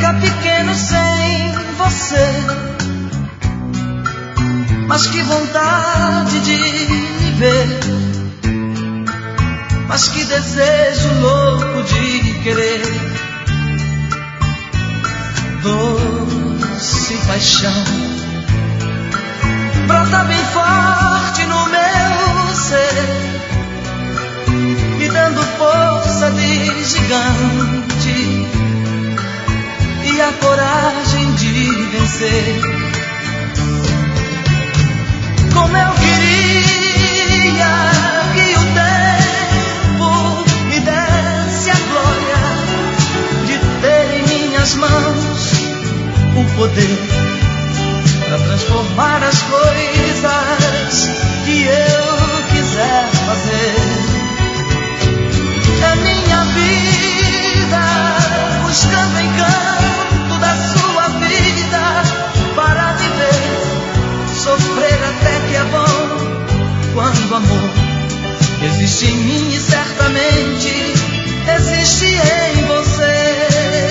fica pequeno sem você. Mas que vontade de me ver, mas que desejo louco de querer. Doce paixão brota bem forte no meu ser, me dando força de gigante e a coragem de vencer. Como eu queria que o tempo me desse a glória de ter em minhas mãos o poder para transformar as coisas que eu quiser fazer. É minha vida buscando encanto da sua vida para viver, sofrer até que é bom quando o amor existe em mim e certamente existe em você.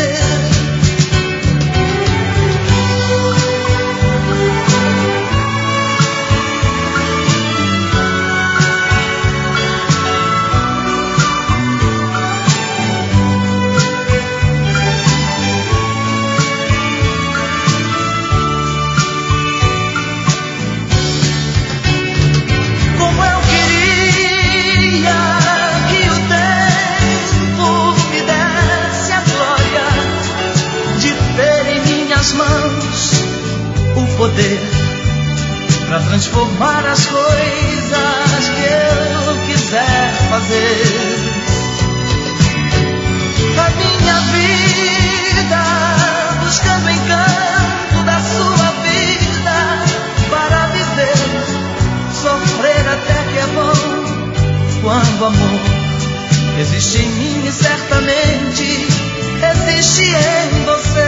Poder para transformar as coisas que eu quiser fazer. A minha vida buscando encanto da sua vida para viver, sofrer até que é bom quando o amor existe em mim e certamente existe em você.